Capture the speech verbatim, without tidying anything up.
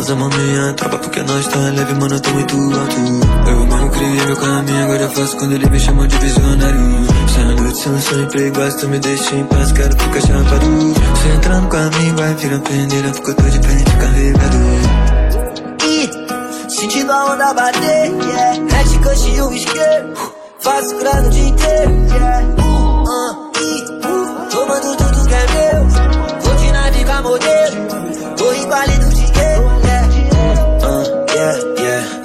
nós amamos minha tropa porque nós tá leve, mano, tô muito alto. Eu mesmo criei meu caminho, agora eu faço quando ele me chama de visionário. Sendo de seu sonho, playboys, tu me deixa em paz, quero ficar chapado. Se entrar no caminho, vai virar peneira, porque eu tô de frente carregado. E sentindo a onda bater, yeah. Mete coxa e um isqueiro, faço grana o dia inteiro, yeah.